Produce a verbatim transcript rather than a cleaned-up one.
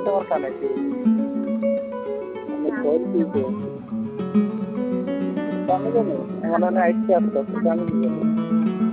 তোমার কানে কি আমি কল দিতে আমি জানি আমার না আইসি আসতো আমি জানি